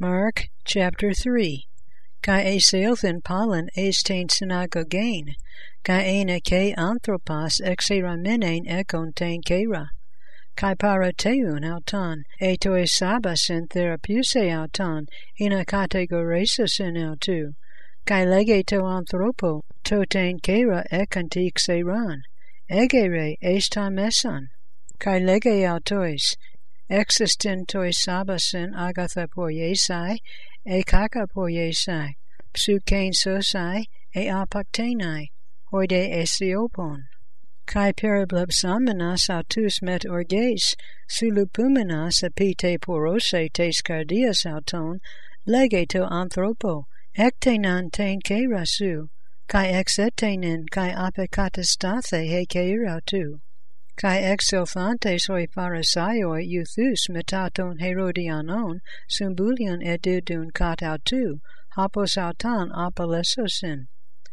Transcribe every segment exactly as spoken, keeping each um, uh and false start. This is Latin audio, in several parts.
Mark chapter three. Kai eseilthin pollen estain synagogain, kai ene ke anthropos exeraminen ekontain kera, kai parateun auton, etoi sabasin therapuse auton, ina kategoresasin autu, kai legeto anthropo, totain kera ekantik seran, egere estan mesan, kai lege autois, existin toi sabasin agatha poiesai, e kaka poiesai, psukein sosai, e apaktenai, hoide esiopon. Kai periblebsamenas autus met orges, sulupumenas epite porose tes cardias auton, legeto anthropo, ektenan ten kerasu, kai exetenin kai apekatastate he keirautu. Kai exilthantes hoi pharisaioi euthus metaton Herodianon symbulion edidun kat autu, hapos autan apalesosin.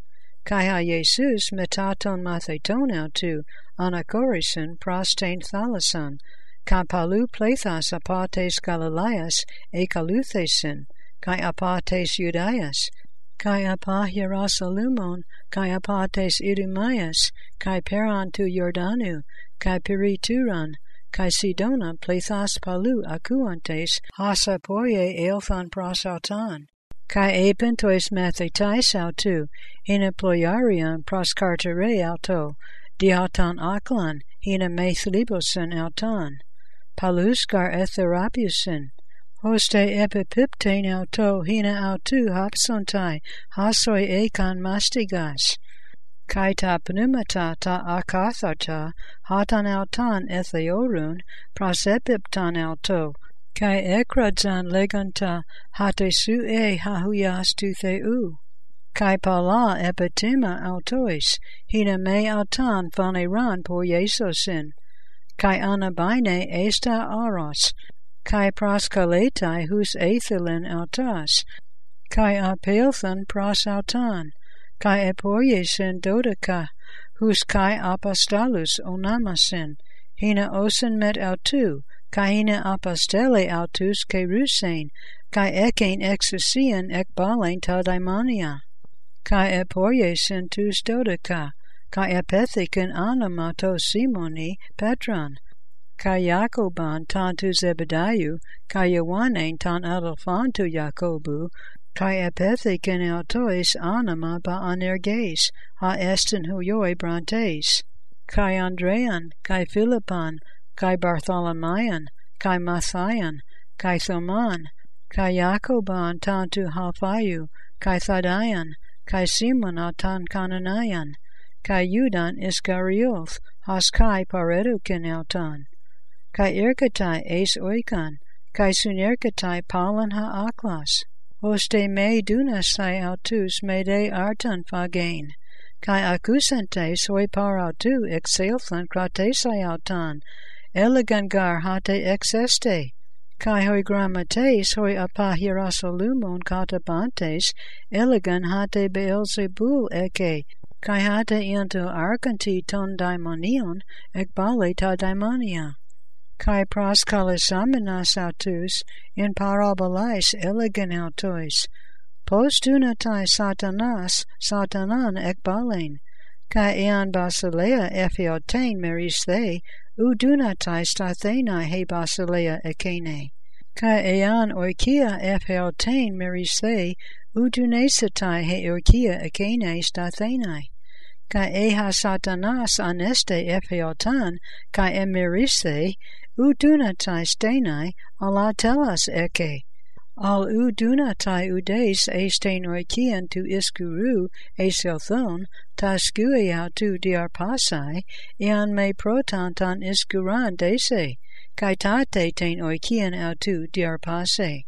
Kai ha Jesus metaton matheton autu, anachorisin prostain thalason, kai palu plethas apates Galileas ekaluthesin, kai apates Judaias, kai apa Hierosolymon, kai apates Idumaias, kai peran tu Jordanu, kai pirituran, kai Sidona plethas palu akuantes, hasa poie eilthan prosautan, kai epentois mathetais autu, hina ploiarian proscartere auto, diautan aklan, hina methlibosin autan, paluscar etherapusin, hoste epipiptain auto, hina autu hapsontai, hasoi ekan mastigas, kai ta pneumata ta akatharta, hatan autan etheorun, prosepiptan auto, kai ekradzan leganta, hate su e hahuyas tu theu, kai pala epitima autois, hina me autan phaneran poiesosin, kai anabaine esta aros, kai proskaletai hus ethylin autas, kai apelthan pros autan, kai epoiesin dodeka, hus kai apostolus onamasin, hina osin met autu, kai hina apostele autus kerusein, kai ekein exousian ekbalein ta daimonia, kai epoiesin tus dodeka, kai epethikin anamato simoni petran, kai Jacoban tantu Zebediu, kai Ioannein tan adelphantu Jacobu, kai epethikin autois anima ba anerges, ha estin huioi brantes, kai Andrean, kai Philippan, kai Bartholomaean, kai Matthian, kai Thoman, kai Jacoban tantu Halphaiu, kai Thaddean, kai Simon tan Cananaean, kai Judan Iscarioth, has kai paredukin autan, kai irkatai eis oikan, kai sunerkatai palan ha aklas, hoste me dunasai autus me de artan phagain, kai accusantes hoi par autu exelthan kratesai autan, elegan gar hate exeste, kai hoi grammates hoi apa Hierosolymon katabantes, elegan hate Beelzebul eke, kai hate ianto arcanti ton daimonion, ekbale ta daimonia. Kai proskalisamenas autus, in parabolais elegan autois, postunatai satanas, satanan ekbalein, kai ean basileia ephiotein meris the, udunatai stathenai he basileia ekene, kai ean oikia ephiotein meris the, udunesatai he oikia ekene stathenai, kai eha satanas aneste ephiotan, kai emeris the, udunatai stenai, ala telas eke, al udunatai udes estein oikian tu iskuru eselthon, ta skui autu diarpasai, ean me protantan iskuran dese, kai tate ten oikian autu diarpase.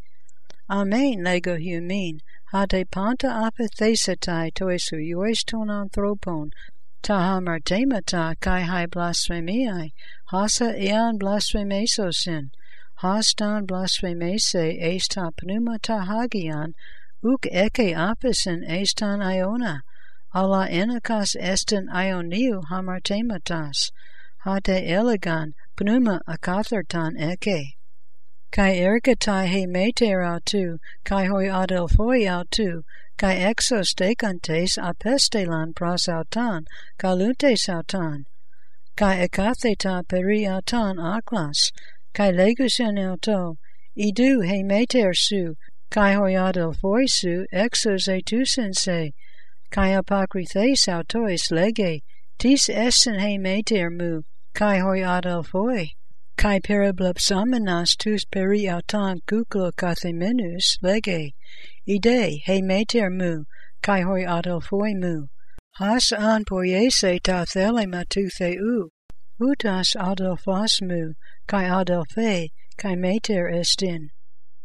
Amen lego humin, hate panta apathesatai tois huiois ton anthropon, ta hamartemata kai hai blasphemiai, hasa ean blasphemesosin, hastan blasphemese estan pneumata hagian, uk eke apisin estan iona, ala enakas estin ioniu hamartematas, hate elegan pneuma akathartan eke. kai ergatai he meter autu, kai hoi adelphoi autu, kai exos decantes apestelan pros autan, galuntes autan, kai ekatheta peri autan aklas, kai legusen auto, idu he meter su, kai hoi adelphoi su, exos etusen se, kai apocrythes autois lege, tis essen he meter mu, kai hoi adelphoi. Kai periblepsamenas tus peri autan kuklo kathemenus lege, ide he meter mu, kai hoi adelphoi mu. Has an poiese ta thelema tu theu, utas adelphos mu, kai adelphe, kai meter estin.